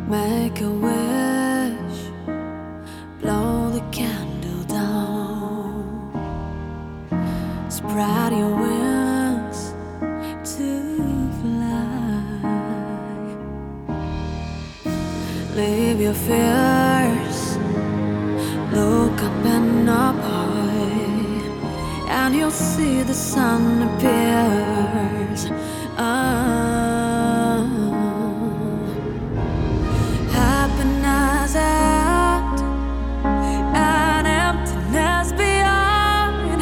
Make a wish, blow the candle down, spread your wings to fly. Leave your fears, look up and up high, and you'll see the sun appears. Happiness out and emptiness beyond.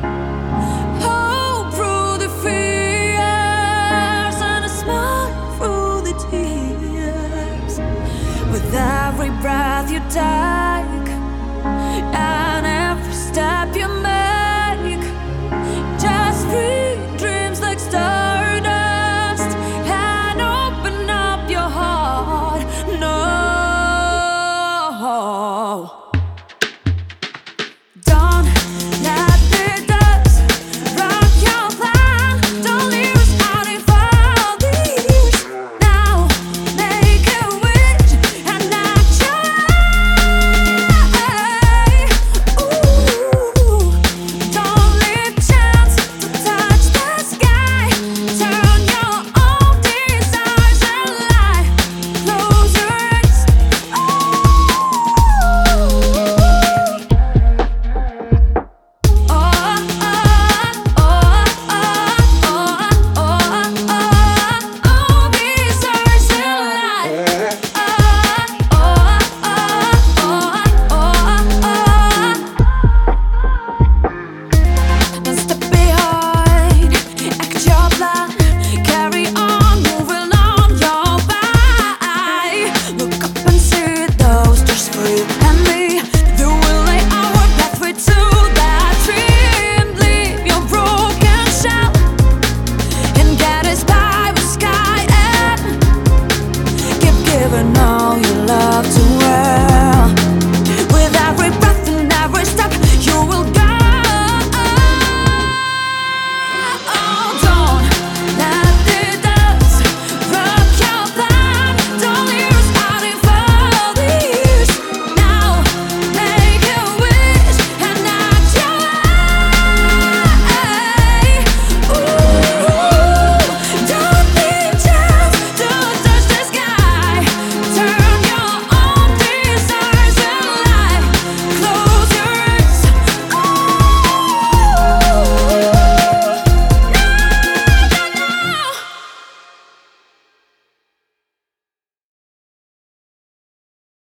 Hope through the fears and a smile through the tears. With every breath you take and every step you make, just free dreams like stardust and open up your heart. No, don't let the dust rock your plan. Don't leave us hiding for these. Now make a wish and act your eye. Ooh, don't leave chance to touch the sky. Turn your own desires and light. Close your eyes. Don't step behind, act your plan, carry on, moving on your way. Look up and see those stars for you and me. They will lay our pathway to that dream. Leave your broken shell and get inspired by sky and keep giving up.